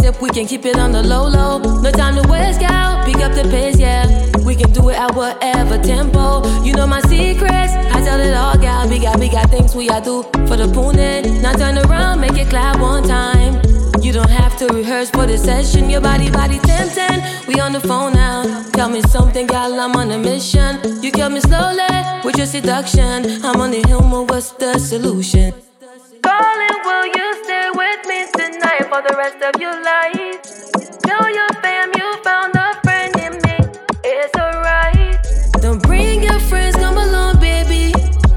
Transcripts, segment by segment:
sip, we can keep it on the low low. No time to waste, gal, pick up the pace, yeah. We can do it at whatever tempo. You know my secrets, I tell it all, gal. We got things we do for the poonin'. Now turn around, make it clap one time. You don't have to rehearse for the session. Your body tempting. We on the phone now. Tell me something, gal, I'm on a mission. You kill me slowly with your seduction. I'm on the humor, what's the solution? Calling, will you stay with me tonight for the rest of your life? Tell your fam you found a friend in me. It's alright. Don't bring your friends, come along, baby,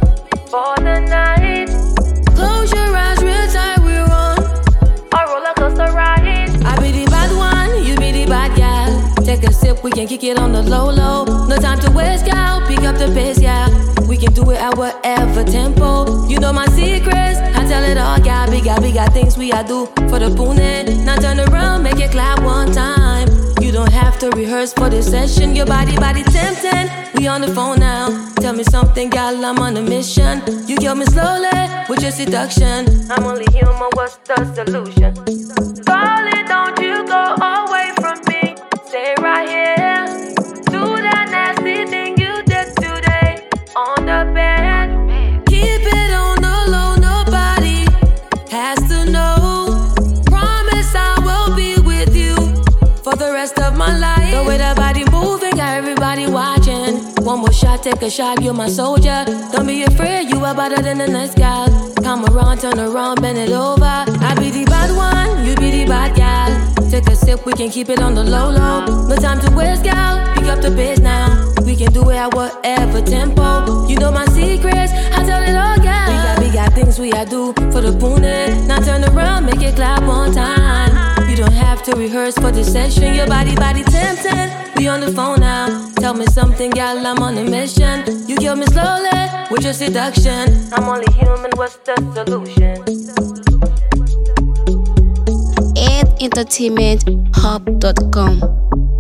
for the night. Close your eyes real tight, we're on a roller coaster ride. I be the bad one, you be the bad gal. Take a sip, we can kick it on the low low. No time to waste, gal, pick up the pace, yeah. We can do it at whatever tempo. You know my secrets, I tell it all, gal. We got things we do for the poonin'. Now turn around, make it clap one time. You don't have to rehearse for this session. Your body tempting. We on the phone now. Tell me something, gal, I'm on a mission. You kill me slowly with your seduction. I'm only human, what's the solution? Darling, don't you go away from me. Stay right here. Do that nasty thing you did today on the bed. Keep it on the low, nobody has to know. Promise I will be with you for the rest of my life. The way that body moving, got everybody watching. One more shot, take a shot, you're my soldier. Don't be afraid, you are better than the next gal. Come around, turn around, bend it over. I be the bad one, you be the bad gal. Take a sip, we can keep it on the low low. No time to waste, gal, pick up the pace now. We can do it at whatever tempo. You know my secrets, I tell it all, gal. We got things we do for the poonin'. Now turn around, make it clap one time. You don't have to rehearse for the session. Your body tempting. We on the phone now. Tell me something, gal, I'm on a mission. You kill me slowly with your seduction. I'm only human, what's the solution? entertainmenthub.com